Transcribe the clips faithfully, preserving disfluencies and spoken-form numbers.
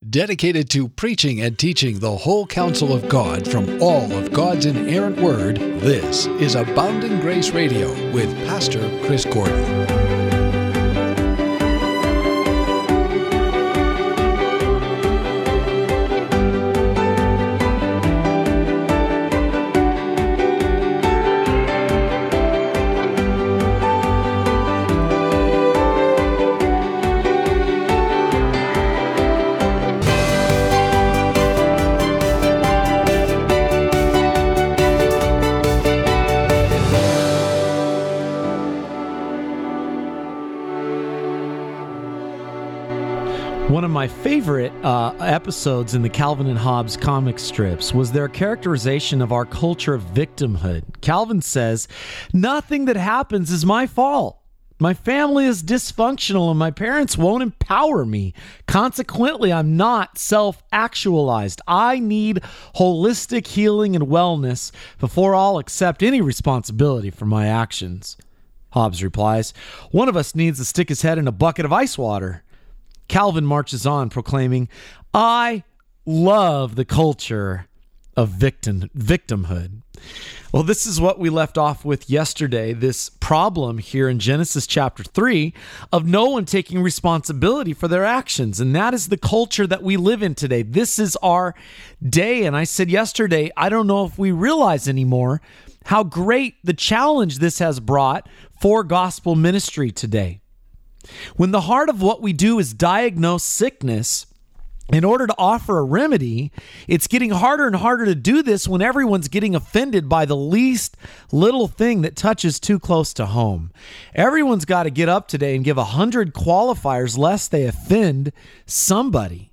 Dedicated to preaching and teaching the whole counsel of God from all of God's inerrant word, this is Abounding Grace Radio with Pastor Chris Gordon. One of my favorite uh, episodes in the Calvin and Hobbes comic strips was their characterization of our culture of victimhood. Calvin says, "Nothing that happens is my fault. My family is dysfunctional and my parents won't empower me. Consequently, I'm not self-actualized. I need holistic healing and wellness before I'll accept any responsibility for my actions." Hobbes replies, "One of us needs to stick his head in a bucket of ice water." Calvin marches on, proclaiming, "I love the culture of victim victimhood." Well, this is what we left off with yesterday, this problem here in Genesis chapter three of no one taking responsibility for their actions. And that is the culture that we live in today. This is our day. And I said yesterday, I don't know if we realize anymore how great the challenge this has brought for gospel ministry today. When the heart of what we do is diagnose sickness, in order to offer a remedy, it's getting harder and harder to do this when everyone's getting offended by the least little thing that touches too close to home. Everyone's got to get up today and give a hundred qualifiers lest they offend somebody.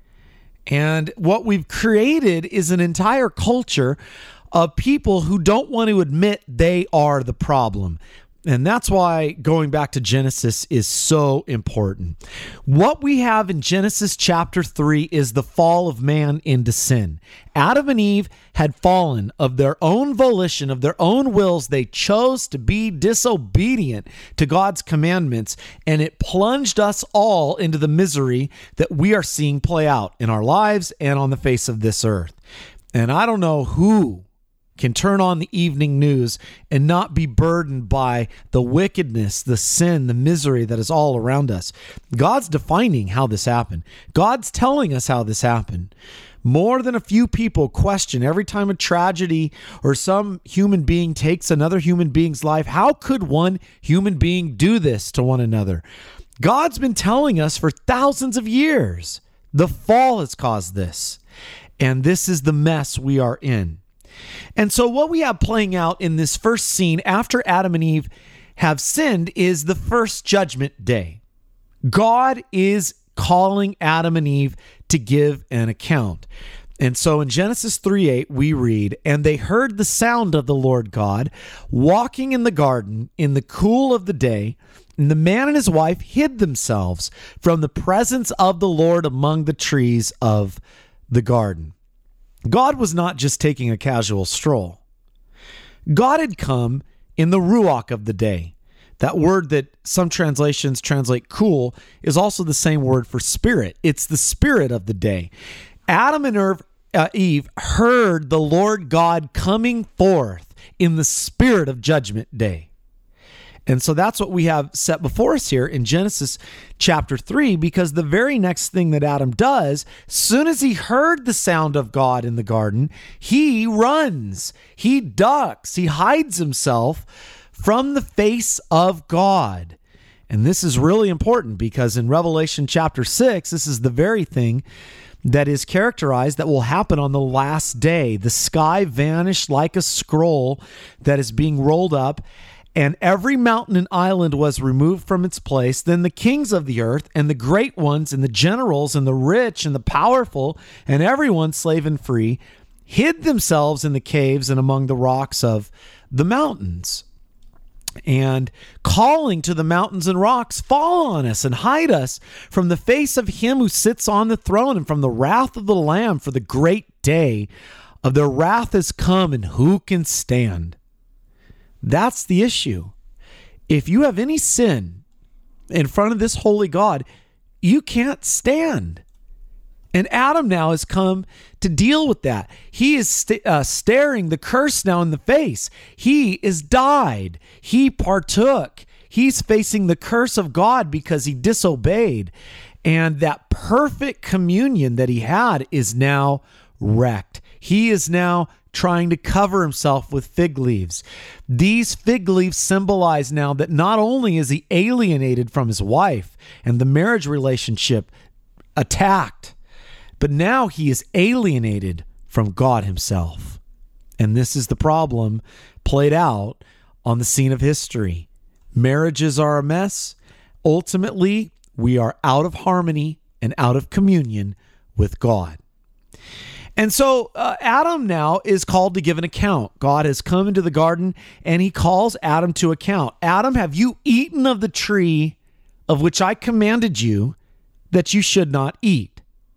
And what we've created is an entire culture of people who don't want to admit they are the problem. And that's why going back to Genesis is so important. What we have in Genesis chapter three is the fall of man into sin. Adam and Eve had fallen of their own volition, of their own wills. They chose to be disobedient to God's commandments, and it plunged us all into the misery that we are seeing play out in our lives and on the face of this earth. And I don't know who can turn on the evening news and not be burdened by the wickedness, the sin, the misery that is all around us. God's defining how this happened. God's telling us how this happened. More than a few people question every time a tragedy or some human being takes another human being's life, how could one human being do this to one another? God's been telling us for thousands of years. The fall has caused this, and this is the mess we are in. And so what we have playing out in this first scene after Adam and Eve have sinned is the first judgment day. God is calling Adam and Eve to give an account. And so in Genesis three eight, we read, "And they heard the sound of the Lord God walking in the garden in the cool of the day, and the man and his wife hid themselves from the presence of the Lord among the trees of the garden." God was not just taking a casual stroll. God had come in the ruach of the day. That word that some translations translate cool is also the same word for spirit. It's the spirit of the day. Adam and Eve heard the Lord God coming forth in the spirit of judgment day. And so that's what we have set before us here in Genesis chapter three, because the very next thing that Adam does, soon as he heard the sound of God in the garden, he runs, he ducks, he hides himself from the face of God. And this is really important because in Revelation chapter six, this is the very thing that is characterized that will happen on the last day. The sky vanished like a scroll that is being rolled up, and every mountain and island was removed from its place. Then the kings of the earth and the great ones and the generals and the rich and the powerful and everyone, slave and free, hid themselves in the caves and among the rocks of the mountains. And calling to the mountains and rocks, "Fall on us and hide us from the face of him who sits on the throne and from the wrath of the Lamb, for the great day of their wrath has come, and who can stand?" That's the issue. If you have any sin in front of this holy God, you can't stand. And Adam now has come to deal with that. He is st- uh, staring the curse now in the face. He is died. He partook. He's facing the curse of God because he disobeyed. And that perfect communion that he had is now wrecked. He is now trying to cover himself with fig leaves. These fig leaves symbolize now that not only is he alienated from his wife and the marriage relationship attacked, but now he is alienated from God himself. And this is the problem played out on the scene of history. Marriages are a mess. Ultimately, we are out of harmony and out of communion with God. And so uh, Adam now is called to give an account. God has come into the garden and he calls Adam to account. Adam, have you eaten of the tree of which I commanded you that you should not eat?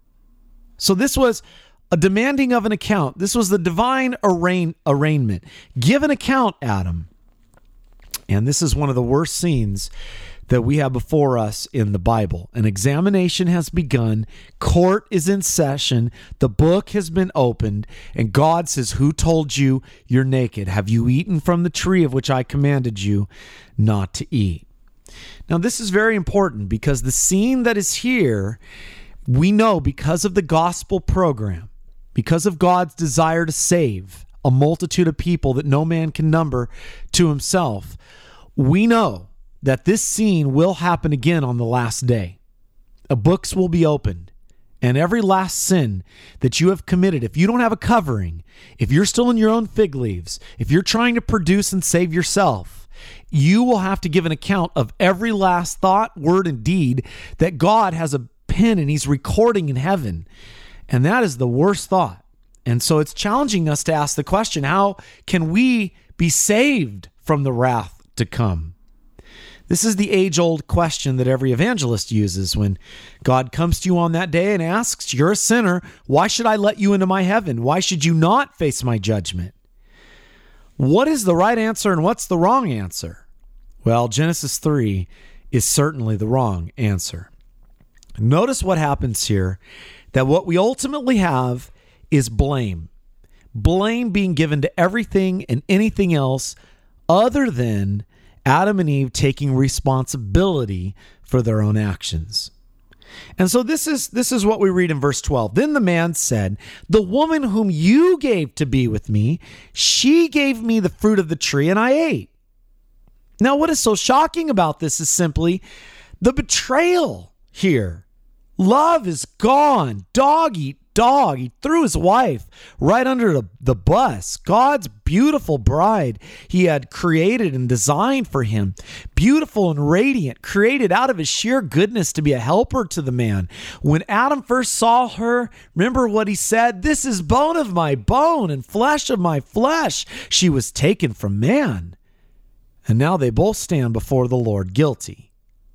So this was a demanding of an account. This was the divine arraign, arraignment. Give an account, Adam. And this is one of the worst scenes that we have before us in the Bible. An examination has begun. Court is in session. The book has been opened. And God says, who told you you're naked? Have you eaten from the tree of which I commanded you not to eat? Now, this is very important because the scene that is here, we know because of the gospel program, because of God's desire to save a multitude of people that no man can number to himself, we know that this scene will happen again on the last day. The books will be opened, and every last sin that you have committed, if you don't have a covering, if you're still in your own fig leaves, if you're trying to produce and save yourself, you will have to give an account of every last thought, word, and deed that God has a pen and he's recording in heaven. And that is the worst thought. And so it's challenging us to ask the question, how can we be saved from the wrath to come? This is the age-old question that every evangelist uses when God comes to you on that day and asks, you're a sinner, why should I let you into my heaven? Why should you not face my judgment? What is the right answer and what's the wrong answer? Well, Genesis three is certainly the wrong answer. Notice what happens here, that what we ultimately have is blame. Blame being given to everything and anything else other than Adam and Eve taking responsibility for their own actions. And so this is this is what we read in verse twelve. Then the man said, the woman whom you gave to be with me, she gave me the fruit of the tree and I ate. Now, what is so shocking about this is simply the betrayal here. Love is gone. Dog eat dog. He threw his wife right under the, the bus. God's beautiful bride he had created and designed for him. Beautiful and radiant, created out of his sheer goodness to be a helper to the man. When Adam first saw her, remember what he said? This is bone of my bone and flesh of my flesh. She was taken from man. And now they both stand before the Lord guilty.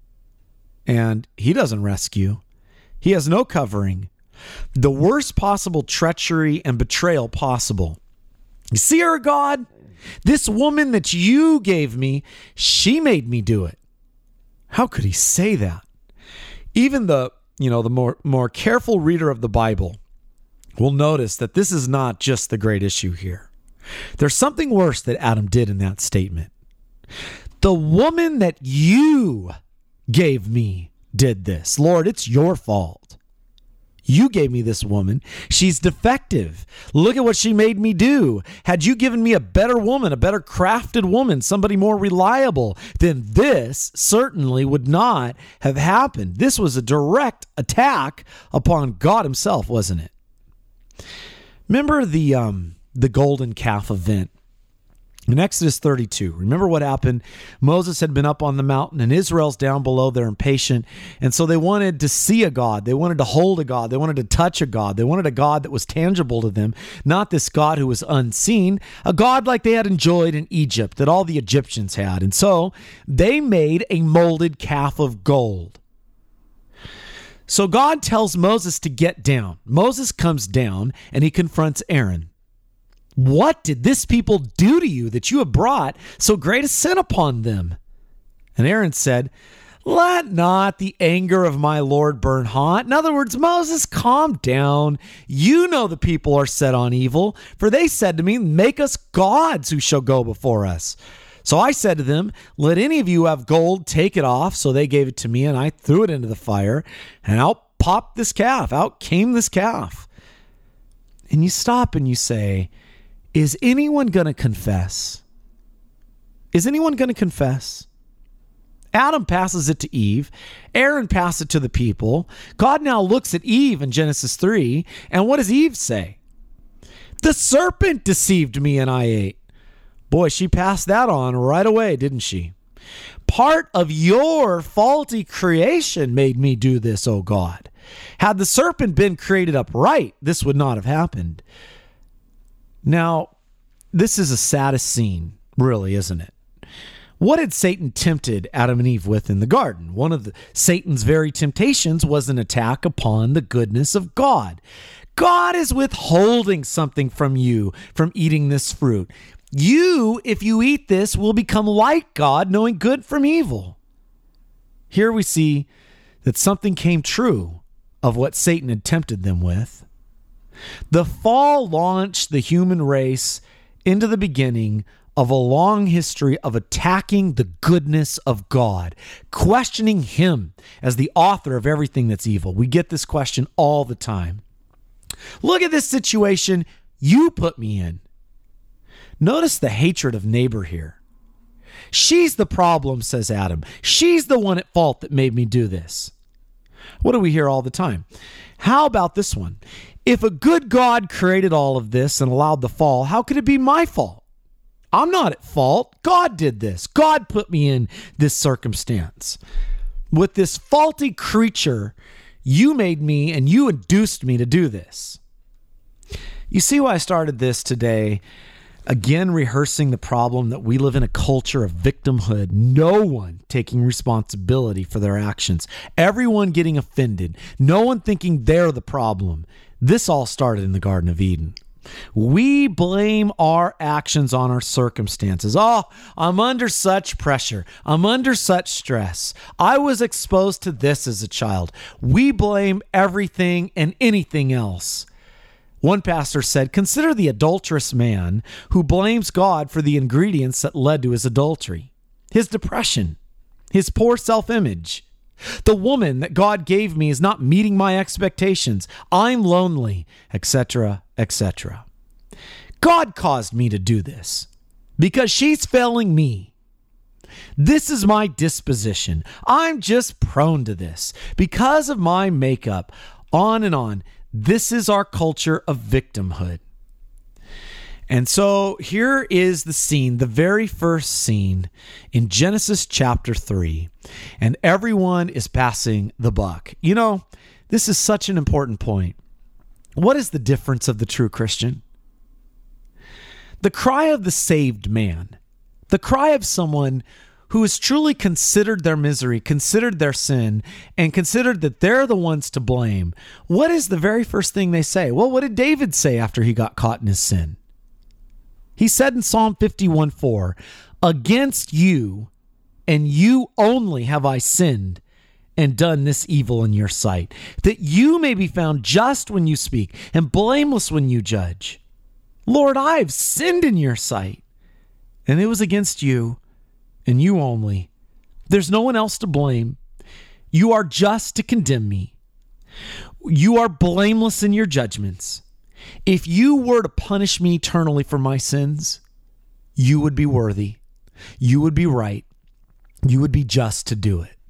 And he doesn't rescue. He has no covering. The worst possible treachery and betrayal possible. You see her, God? This woman that you gave me, she made me do it. How could he say that? Even the, you know, the more, more careful reader of the Bible will notice that this is not just the great issue here. There's something worse that Adam did in that statement. The woman that you gave me did this. Lord, it's your fault. You gave me this woman. She's defective. Look at what she made me do. Had you given me a better woman, a better crafted woman, somebody more reliable, then this certainly would not have happened. This was a direct attack upon God himself, wasn't it? Remember the um, the golden calf event in Exodus thirty-two. Remember what happened? Moses had been up on the mountain and Israel's down below. They're impatient. And so they wanted to see a God. They wanted to hold a God. They wanted to touch a God. They wanted a God that was tangible to them, not this God who was unseen, a God like they had enjoyed in Egypt, that all the Egyptians had. And so they made a molded calf of gold. So God tells Moses to get down. Moses comes down and he confronts Aaron. What did this people do to you that you have brought so great a sin upon them? And Aaron said, Let not the anger of my Lord burn hot. In other words, Moses, calm down. You know the people are set on evil, for they said to me, make us gods who shall go before us. So I said to them, let any of you have gold, take it off. So they gave it to me, and I threw it into the fire, and out popped this calf. Out came this calf. And you stop and you say, is anyone going to confess? Is anyone going to confess? Adam passes it to Eve. Aaron passes it to the people. God now looks at Eve in Genesis three, and what does Eve say? The serpent deceived me and I ate. Boy, she passed that on right away, didn't she? Part of your faulty creation made me do this, O God. Had the serpent been created upright, this would not have happened. Now, this is a saddest scene, really, isn't it? What had Satan tempted Adam and Eve with in the garden? One of the, Satan's very temptations was an attack upon the goodness of God. God is withholding something from you from eating this fruit. You, if you eat this, will become like God, knowing good from evil. Here we see that something came true of what Satan had tempted them with. The fall launched the human race into the beginning of a long history of attacking the goodness of God, questioning him as the author of everything that's evil. We get this question all the time. Look at this situation you put me in. Notice the hatred of neighbor here. She's the problem, says Adam. She's the one at fault that made me do this. What do we hear all the time? How about this one? If a good God created all of this and allowed the fall, how could it be my fault? I'm not at fault. God did this. God put me in this circumstance. With this faulty creature, you made me and you induced me to do this. You see why I started this today? Again, rehearsing the problem that we live in a culture of victimhood. No one taking responsibility for their actions. Everyone getting offended. No one thinking they're the problem. This all started in the Garden of Eden. We blame our actions on our circumstances. Oh, I'm under such pressure. I'm under such stress. I was exposed to this as a child. We blame everything and anything else. One pastor said, consider the adulterous man who blames God for the ingredients that led to his adultery, his depression, his poor self-image. The woman that God gave me is not meeting my expectations. I'm lonely, et cetera, et cetera. God caused me to do this because she's failing me. This is my disposition. I'm just prone to this because of my makeup, on and on. This is our culture of victimhood. And so here is the scene, the very first scene in Genesis chapter three, and everyone is passing the buck. You know, this is such an important point. What is the difference of the true Christian? The cry of the saved man, the cry of someone who has truly considered their misery, considered their sin, and considered that they're the ones to blame. What is the very first thing they say? Well, what did David say after he got caught in his sin? He said in Psalm fifty-one four, against you and you only have I sinned and done this evil in your sight, that you may be found just when you speak and blameless when you judge. Lord, I've sinned in your sight, and it was against you and you only. There's no one else to blame. You are just to condemn me. You are blameless in your judgments. If you were to punish me eternally for my sins, you would be worthy. You would be right. You would be just to do it.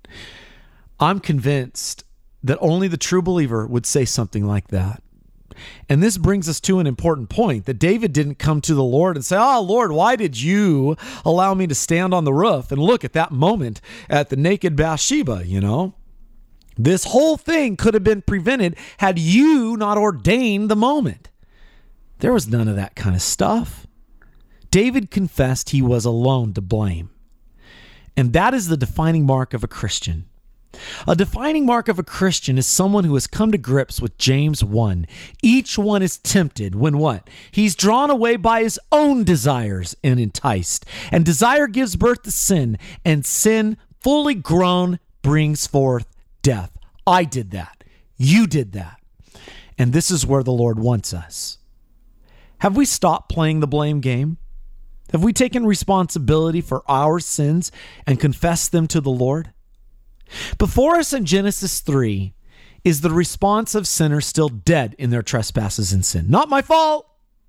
I'm convinced that only the true believer would say something like that. And this brings us to an important point, that David didn't come to the Lord and say, oh, Lord, why did you allow me to stand on the roof and look at that moment at the naked Bathsheba, you know? This whole thing could have been prevented had you not ordained the moment. There was none of that kind of stuff. David confessed he was alone to blame. And that is the defining mark of a Christian. A defining mark of a Christian is someone who has come to grips with James one. Each one is tempted when what? He's drawn away by his own desires and enticed. And desire gives birth to sin, and sin fully grown brings forth death. I did that. You did that. And this is where the Lord wants us. Have we stopped playing the blame game? Have we taken responsibility for our sins and confessed them to the Lord? Before us in Genesis three is the response of sinners still dead in their trespasses and sin. Not my fault.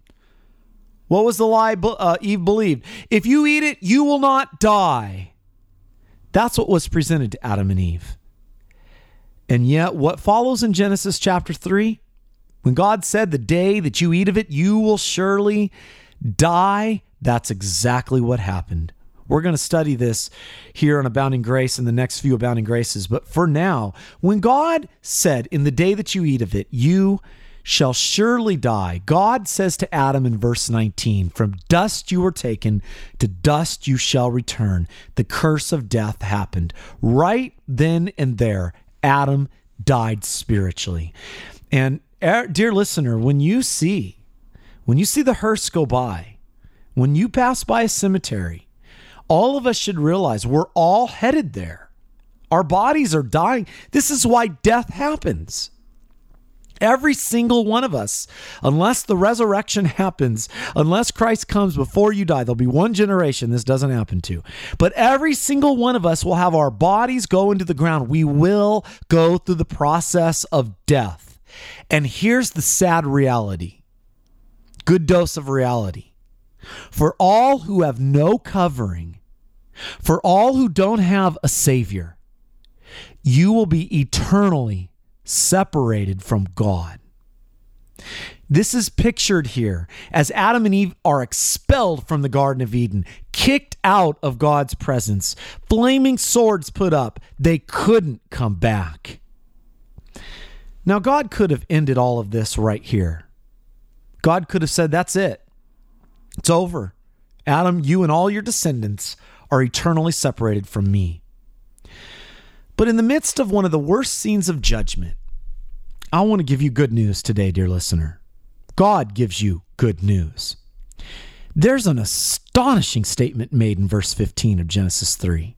What was the lie uh, Eve believed? If you eat it, you will not die. That's what was presented to Adam and Eve. And yet what follows in Genesis chapter three, when God said, the day that you eat of it, you will surely die, that's exactly what happened. We're going to study this here on Abounding Grace in the next few Abounding Graces. But for now, when God said, in the day that you eat of it, you shall surely die, God says to Adam in verse nineteen, from dust you were taken, to dust you shall return. The curse of death happened. Right then and there, Adam died spiritually. And dear listener, when you see, when you see the hearse go by, when you pass by a cemetery, all of us should realize we're all headed there. Our bodies are dying. This is why death happens. Every single one of us, unless the resurrection happens, unless Christ comes before you die, there'll be one generation this doesn't happen to. But every single one of us will have our bodies go into the ground. We will go through the process of death. And here's the sad reality. Good dose of reality. For all who have no covering, for all who don't have a Savior, you will be eternally separated from God. This is pictured here as Adam and Eve are expelled from the Garden of Eden, kicked out of God's presence, flaming swords put up. They couldn't come back. Now, God could have ended all of this right here. God could have said, that's it. It's over. Adam, you and all your descendants are eternally separated from me. But in the midst of one of the worst scenes of judgment, I want to give you good news today, dear listener. God gives you good news. There's an astonishing statement made in verse fifteen of Genesis three.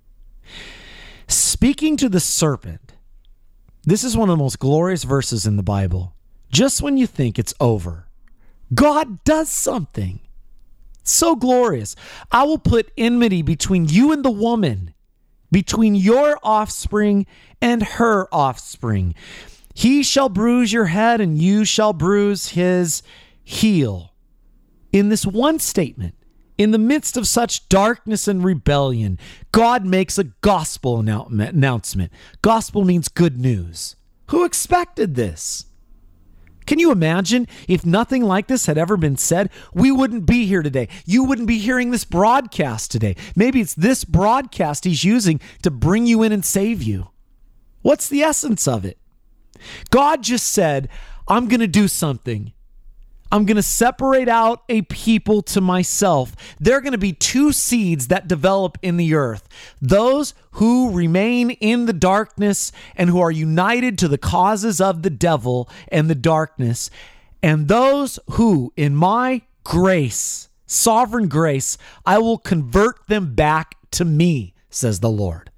Speaking to the serpent, this is one of the most glorious verses in the Bible. Just when you think it's over, God does something so glorious. I will put enmity between you and the woman, between your offspring and her offspring. He shall bruise your head and you shall bruise his heel. In this one statement, in the midst of such darkness and rebellion, God makes a gospel announcement. Gospel means good news. Who expected this? Can you imagine if nothing like this had ever been said? We wouldn't be here today. You wouldn't be hearing this broadcast today. Maybe it's this broadcast he's using to bring you in and save you. What's the essence of it? God just said, I'm going to do something. I'm going to separate out a people to myself. There are going to be two seeds that develop in the earth. Those who remain in the darkness and who are united to the causes of the devil and the darkness. And those who, in my grace, sovereign grace, I will convert them back to me, says the Lord.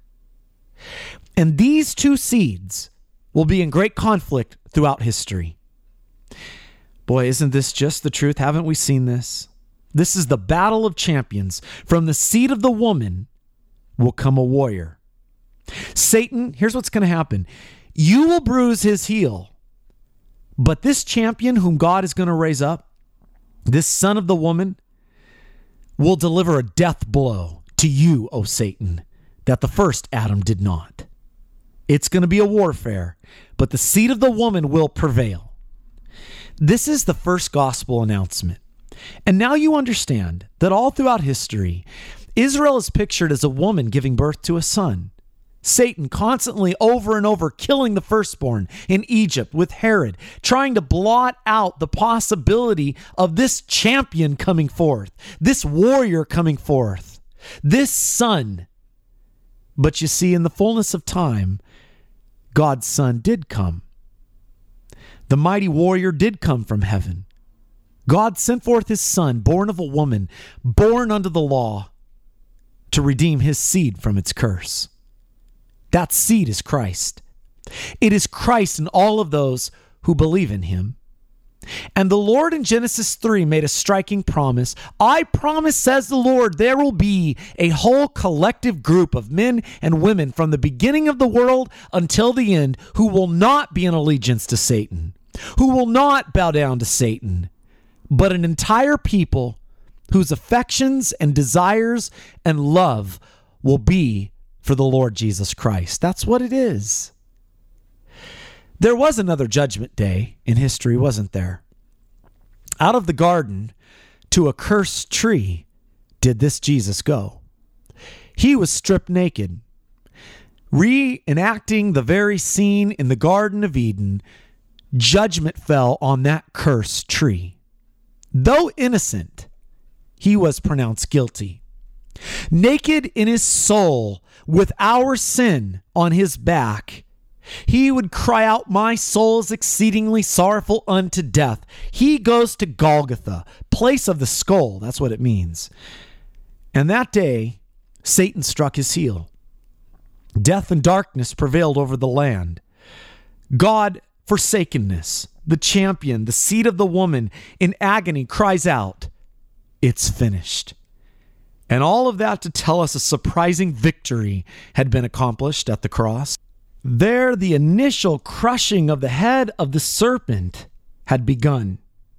And these two seeds will be in great conflict throughout history. Boy, isn't this just the truth? Haven't we seen this? This is the battle of champions. From the seed of the woman will come a warrior. Satan, here's what's going to happen. You will bruise his heel, but this champion whom God is going to raise up, this son of the woman, will deliver a death blow to you, O Satan, that the first Adam did not. It's going to be a warfare, but the seed of the woman will prevail. This is the first gospel announcement. And now you understand that all throughout history, Israel is pictured as a woman giving birth to a son. Satan constantly over and over killing the firstborn in Egypt with Herod, trying to blot out the possibility of this champion coming forth, this warrior coming forth, this son. But you see, in the fullness of time, God's son did come. The mighty warrior did come from heaven. God sent forth his son, born of a woman, born under the law, to redeem his seed from its curse. That seed is Christ. It is Christ and all of those who believe in him. And the Lord in Genesis three made a striking promise. I promise, says the Lord, there will be a whole collective group of men and women from the beginning of the world until the end who will not be in allegiance to Satan, who will not bow down to Satan, but an entire people whose affections and desires and love will be for the Lord Jesus Christ. That's what it is. There was another judgment day in history, wasn't there? Out of the garden to a cursed tree did this Jesus go. He was stripped naked, reenacting the very scene in the Garden of Eden. Judgment fell on that cursed tree. Though innocent, he was pronounced guilty. Naked in his soul, with our sin on his back, he would cry out, my soul is exceedingly sorrowful unto death. He goes to Golgotha, place of the skull. That's what it means. And that day, Satan struck his heel. Death and darkness prevailed over the land. God, forsakenness, the champion, the seed of the woman, in agony cries out, it's finished. And all of that to tell us a surprising victory had been accomplished at the cross. There, the initial crushing of the head of the serpent had begun.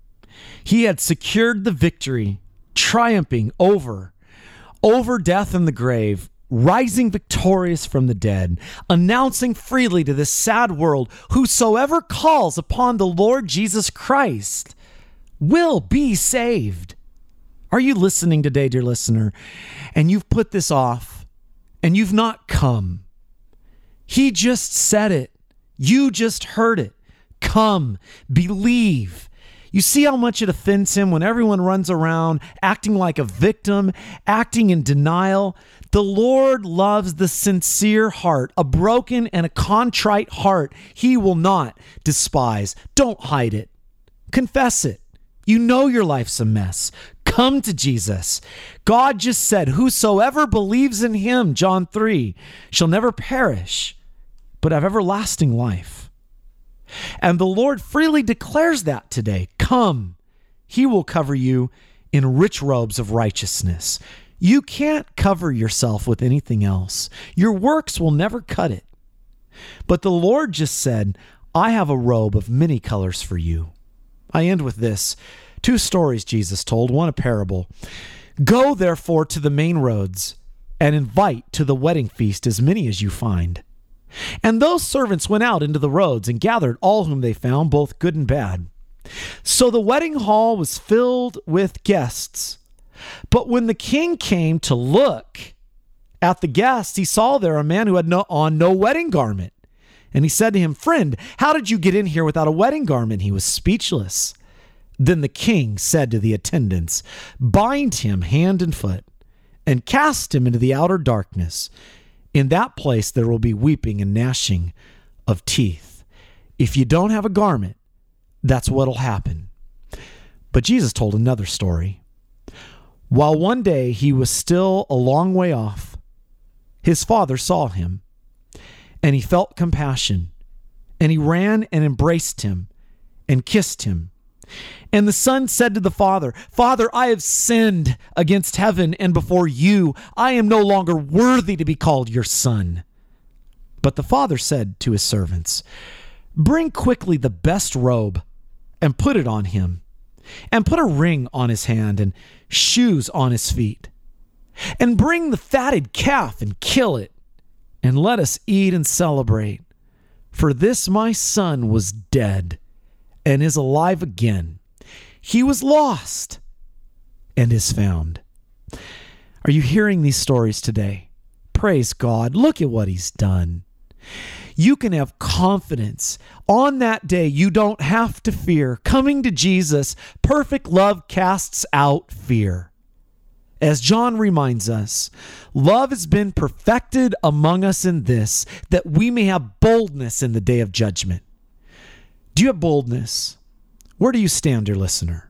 He had secured the victory, triumphing over, over death and the grave, rising victorious from the dead, announcing freely to this sad world, whosoever calls upon the Lord Jesus Christ will be saved. Are you listening today, dear listener? And you've put this off, and you've not come. He just said it. You just heard it. Come, believe. You see how much it offends him when everyone runs around acting like a victim, acting in denial. The Lord loves the sincere heart, a broken and a contrite heart. He will not despise. Don't hide it. Confess it. You know your life's a mess. Come to Jesus. God just said, whosoever believes in him, John three, shall never perish, but have everlasting life. And the Lord freely declares that today. Come, he will cover you in rich robes of righteousness. You can't cover yourself with anything else. Your works will never cut it. But the Lord just said, I have a robe of many colors for you. I end with this. Two stories Jesus told, one a parable. Go, therefore, to the main roads and invite to the wedding feast as many as you find. And those servants went out into the roads and gathered all whom they found, both good and bad. So the wedding hall was filled with guests. But when the king came to look at the guests, he saw there a man who had no, on no wedding garment. And he said to him, friend, how did you get in here without a wedding garment? He was speechless. Then the king said to the attendants, bind him hand and foot and cast him into the outer darkness. In that place there will be weeping and gnashing of teeth. If you don't have a garment, that's what'll happen. But Jesus told another story. While one day he was still a long way off, his father saw him, and he felt compassion, and he ran and embraced him and kissed him. And the son said to the father, Father, I have sinned against heaven and before you. I am no longer worthy to be called your son. But the father said to his servants, bring quickly the best robe and put it on him, and put a ring on his hand and shoes on his feet. And bring the fatted calf and kill it, and let us eat and celebrate. For this my son was dead and is alive again. He was lost and is found. Are you hearing these stories today? Praise God. Look at what he's done. You can have confidence. On that day, you don't have to fear. Coming to Jesus, perfect love casts out fear. As John reminds us, love has been perfected among us in this, that we may have boldness in the day of judgment. Do you have boldness? Where do you stand, dear listener?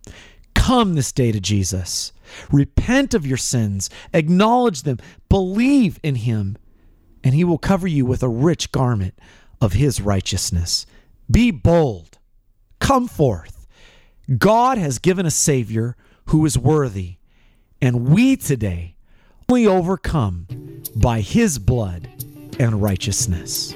Come this day to Jesus. Repent of your sins. Acknowledge them. Believe in him. and he will cover you with a rich garment of his righteousness. Be bold. Come forth. God has given a Savior who is worthy, and we today only overcome by his blood and righteousness.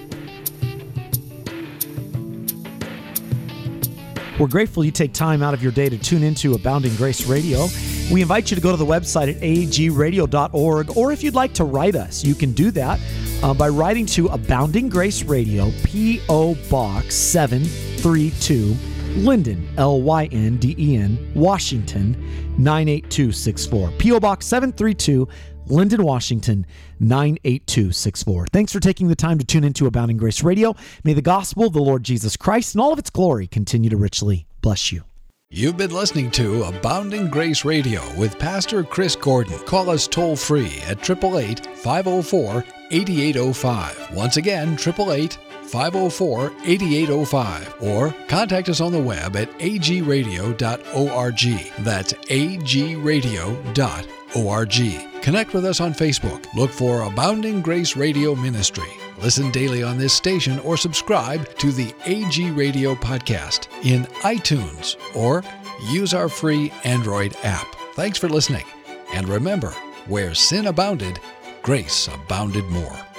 We're grateful you take time out of your day to tune into Abounding Grace Radio. We invite you to go to the website at a g radio dot org, or if you'd like to write us, you can do that uh, by writing to Abounding Grace Radio, P O. Box seven thirty-two, Lynden, L Y N D E N, Washington, nine eight two six four. P O. Box seven thirty-two, Lynden, Washington, nine eight two six four. Thanks for taking the time to tune into Abounding Grace Radio. May the gospel of the Lord Jesus Christ and all of its glory continue to richly bless you. You've been listening to Abounding Grace Radio with Pastor Chris Gordon. Call us toll-free at eight eight eight, five oh four, eight eight oh five. Once again, eight eight eight, five oh four, eight eight oh five. Or contact us on the web at a g radio dot org. That's a g radio dot org. Connect with us on Facebook. Look for Abounding Grace Radio Ministry. Listen daily on this station or subscribe to the A G Radio podcast in iTunes or use our free Android app. Thanks for listening. And remember, where sin abounded, grace abounded more.